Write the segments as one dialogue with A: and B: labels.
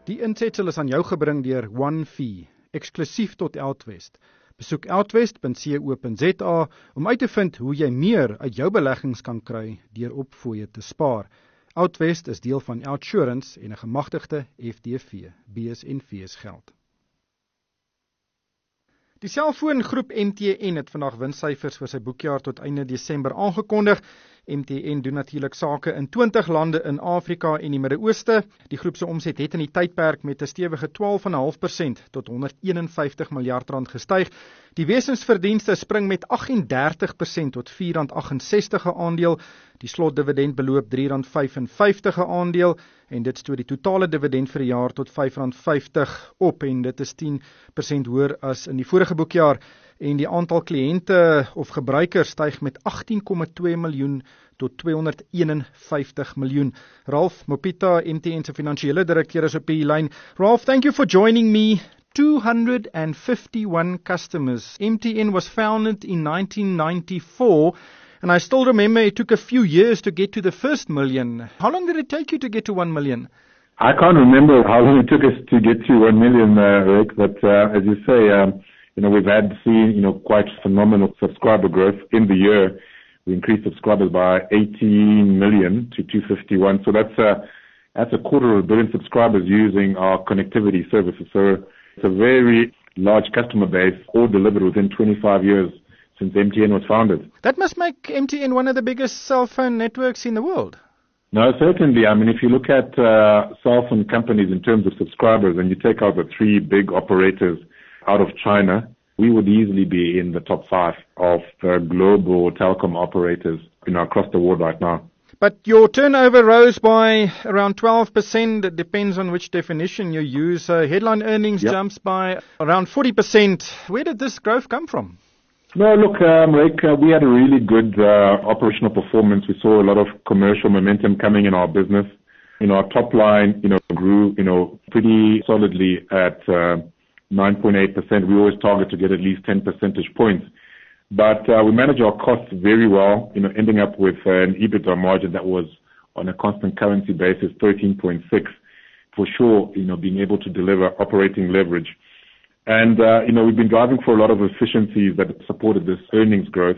A: Die insetsel is aan jou gebring deur OneFee, eksklusief tot Outwest. Besoek outwest.co.za om uit te vind hoe jy meer uit jou beleggings kan kry deur op fooie te spaar. Outwest is deel van Outsurance en 'n gemagtigde FDV, BSNV geld. Die selfoongroep MTN het vandag winssyfers vir sy boekjaar tot einde Desember aangekondig. MTN doen natuurlik sake in 20 lande in Afrika en die Midde-Ooste. Die groep se omset het in die tydperk met 'n stewige 12,5% tot 151 miljard rand gestyg. Die wesensverdienste spring met 38% tot R4,68 'n aandeel. Die slotdividend beloop R3,55 'n aandeel en dit stoot die totale dividend vir die jaar tot R5,50 op en dit is 10% hoër as in die vorige boekjaar. En die aantal kliënte of gebruikers styg met 18,2 miljoen tot 251 miljoen. Ralph Mopita, MTN se finansiële direkteur, is op die lyn. Ralph, thank you for joining me. 251 customers. MTN was founded in 1994, and I still remember it took a few years to get to the first million. How long did it take you to get to 1 million?
B: I can't remember how long it took us to get to 1 million, Rick, but as you say, we've had seen, quite phenomenal subscriber growth in the year. We increased subscribers by 18 million to 251. So that's a quarter of a billion subscribers using our connectivity services. So it's a very large customer base, all delivered within 25 years since MTN was founded.
A: That must make MTN one of the biggest cell phone networks in the world.
B: No, certainly. I mean, if you look at cell phone companies in terms of subscribers and you take out the three big operators out of China, we would easily be in the top 5 of global telecom operators across the world right now.
A: But your turnover rose by around 12%. It depends on which definition you use. Headline earnings jumps by around 40%. Where did this growth come from?
B: No, look, Rick, we had a really good operational performance. We saw a lot of commercial momentum coming in our business. Our top line, grew, pretty solidly at 9.8%. We always target to get at least 10 percentage points. But we manage our costs very well, ending up with an EBITDA margin that was on a constant currency basis, 13.6. For sure, being able to deliver operating leverage. And, we've been driving for a lot of efficiencies that supported this earnings growth.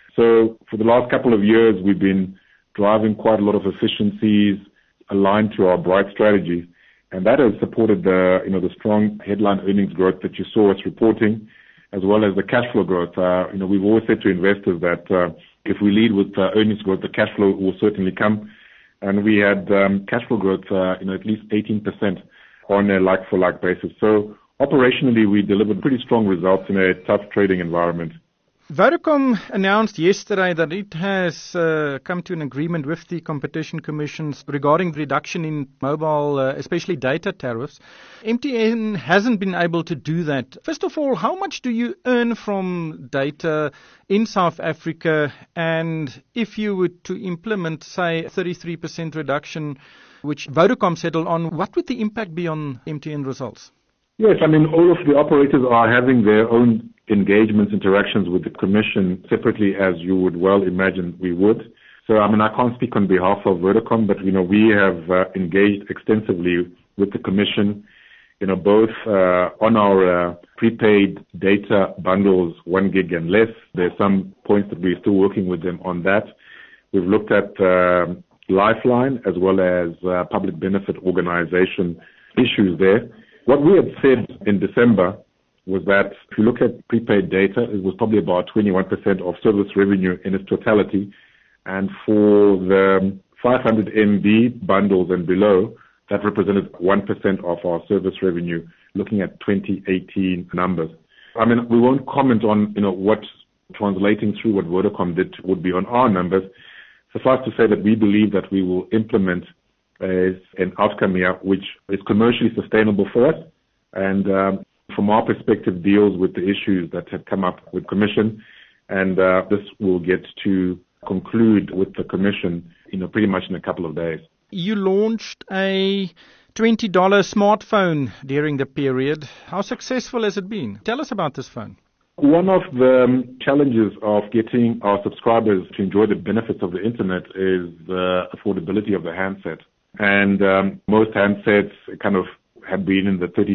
B: So for the last couple of years, we've been driving quite a lot of efficiencies aligned to our Bright strategy. And that has supported the strong headline earnings growth that you saw us reporting, as well as the cash flow growth. We've always said to investors that if we lead with earnings growth, the cash flow will certainly come. And we had cash flow growth, at least 18% on a like-for-like basis. So operationally, we delivered pretty strong results in a tough trading environment.
A: Vodacom announced yesterday that it has come to an agreement with the Competition Commission regarding the reduction in mobile, especially data tariffs. MTN hasn't been able to do that. First of all, how much do you earn from data in South Africa? And if you were to implement, say, a 33% reduction, which Vodacom settled on, what would the impact be on MTN results?
B: Yes, all of the operators are having their own engagements, interactions with the Commission separately, as you would well imagine we would. So, I can't speak on behalf of Vodacom, but, we have engaged extensively with the Commission, both on our prepaid data bundles, 1 gig and less. There's some points that we're still working with them on that. We've looked at Lifeline as well as public benefit organization issues there. What we had said in December was that if you look at prepaid data, it was probably about 21% of service revenue in its totality. And for the 500 MB bundles and below, that represented 1% of our service revenue, looking at 2018 numbers. We won't comment on, what translating through what Vodacom did would be on our numbers. Suffice to say that we believe that we will implement an outcome here which is commercially sustainable for us and from our perspective deals with the issues that have come up with Commission, and this will get to conclude with the Commission pretty much in a couple of days.
A: You launched a $20 smartphone during the period. How successful has it been? Tell us about this phone.
B: One of the challenges of getting our subscribers to enjoy the benefits of the internet is the affordability of the handset. And most handsets kind of have been in the $30,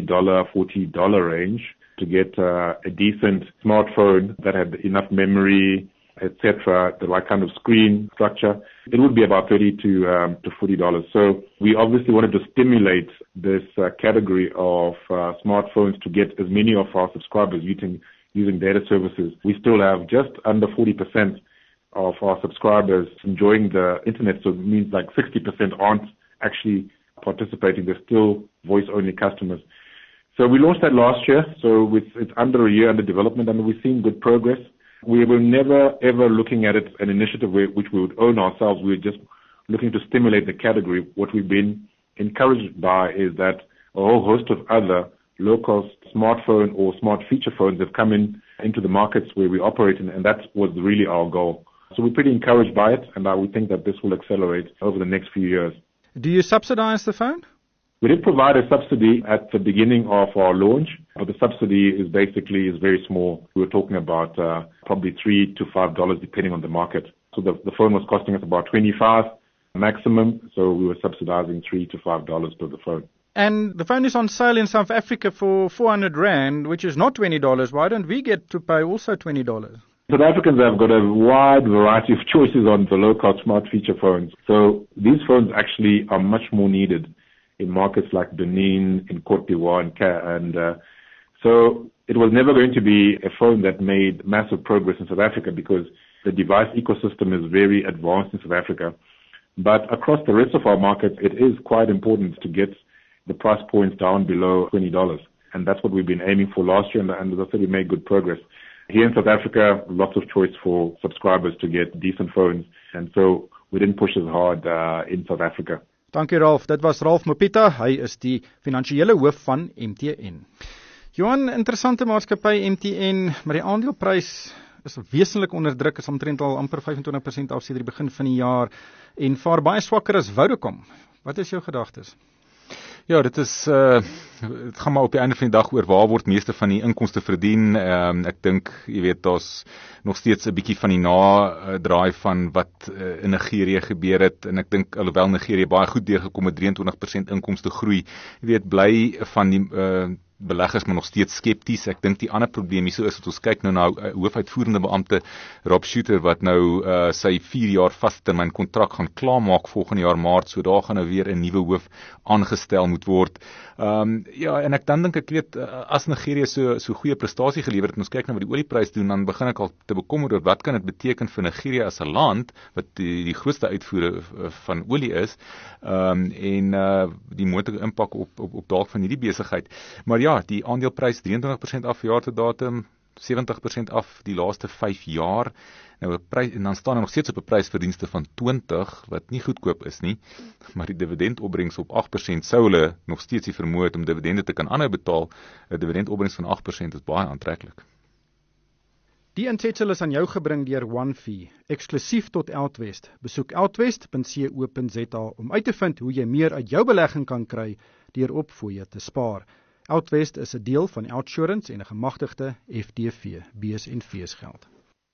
B: $40 range to get a decent smartphone that had enough memory, etc., the right kind of screen structure. It would be about $30 to $40. So we obviously wanted to stimulate this category of smartphones to get as many of our subscribers using data services. We still have just under 40% of our subscribers enjoying the internet, so it means like 60% aren't actually participating. They're still voice-only customers. So we launched that last year, so it's under a year under development, and we've seen good progress. We were never, ever looking at it an initiative which we would own ourselves. We were just looking to stimulate the category. What we've been encouraged by is that a whole host of other low-cost smartphone or smart feature phones have come into the markets where we operate in, and that was really our goal. So we're pretty encouraged by it, and we think that this will accelerate over the next few years.
A: Do you subsidize the phone?
B: We did provide a subsidy at the beginning of our launch, but the subsidy is very small. We were talking about probably $3 to $5 depending on the market. So the phone was costing us about $25 maximum, so we were subsidizing $3 to $5 per the phone.
A: And the phone is on sale in South Africa for 400 Rand, which is not $20. Why don't we get to pay also $20?
B: South Africans have got a wide variety of choices on the low-cost smart feature phones. So these phones actually are much more needed in markets like Benin, in Côte d'Ivoire, and so it was never going to be a phone that made massive progress in South Africa because the device ecosystem is very advanced in South Africa. But across the rest of our markets, it is quite important to get the price points down below $20. And that's what we've been aiming for last year, and as I said, we made good progress. Here in South Africa, lots of choice for subscribers to get decent phones, and so we didn't push as hard in South Africa.
A: Dankie Ralph, dit was Ralph Mopita, hy is die finansiële hoof van MTN. Johan, interessante maatskappy MTN, maar die aandeleprys is wesentlik onder druk, is omtrent al amper 25% af sedert die begin van die jaar en vaar baie swakker as Vodacom. Wat is jou gedagtes?
C: Ja, dit gaan maar op die einde van die dag oor waar word meeste van die inkomste verdien. Ek dink, jy weet, daar's nog steeds 'n bietjie van die nadraai van wat in Nigerië gebeur het, en ek dink alhoewel Nigerië baie goed deurgekom met 23% inkomste groei, jy weet, bly van die beleggers maar nog steeds skepties. Ek dink die ander probleem hierso is dat ons kyk nou na hoofuitvoerende beampte Rob Shooter wat nou sy 4 jaar vastermyn kontrak gaan klaarmaak volgende jaar Maart, so daar gaan nou weer 'n nuwe hoof aangestel moet word. Ja, en ek dink ek weet as Nigerië so goeie prestasie gelewer het, ons kyk nou wat die olieprys doen, dan begin ek al te bekommer oor wat kan dit beteken vir Nigerië as 'n land wat die grootste uitvoerder van olie is, en die moontlike impak op dalk van hierdie besigheid. Maar ja, die aandeleprys 23% af jaar tot datum, 70% af die laaste 5 jaar. Nou en dan staan nog steeds op 'n prysverdienste van 20 wat nie goedkoop is nie, maar die dividendopbrengs op 8% sou hulle nog steeds die vermoë het om dividende te kan aanhou betaal. 'n Dividendopbrengs van 8% is baie aantreklik.
A: Die insetsel is aan jou gebring deur OneFee, eksklusief tot Outwest. Besoek outwest.co.za om uit te vind hoe jy meer uit jou belegging kan kry deur op fooie te spaar. Outwest is 'n deel van Outsurance en 'n gemagtigde FDV, BSNV geld.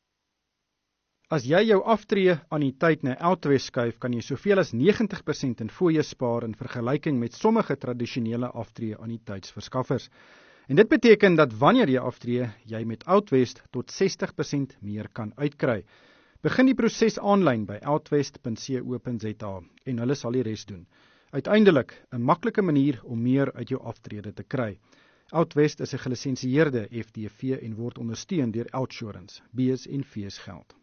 A: As jy jou aftree anniteit na Outwest skuif, kan jy soveel as 90% in fooie spaar in vergelyking met sommige tradisionele aftree anniteitsverskaffers. En dit beteken dat wanneer jy aftree, jy met Outwest tot 60% meer kan uitkry. Begin die proses aanlyn by outwest.co.za en hulle sal die res doen. Uiteindelik 'n maklike manier om meer uit jou aftrede te kry. Outwest is 'n gelisensieerde FDV en word ondersteun deur Outsurance, BSNV geld.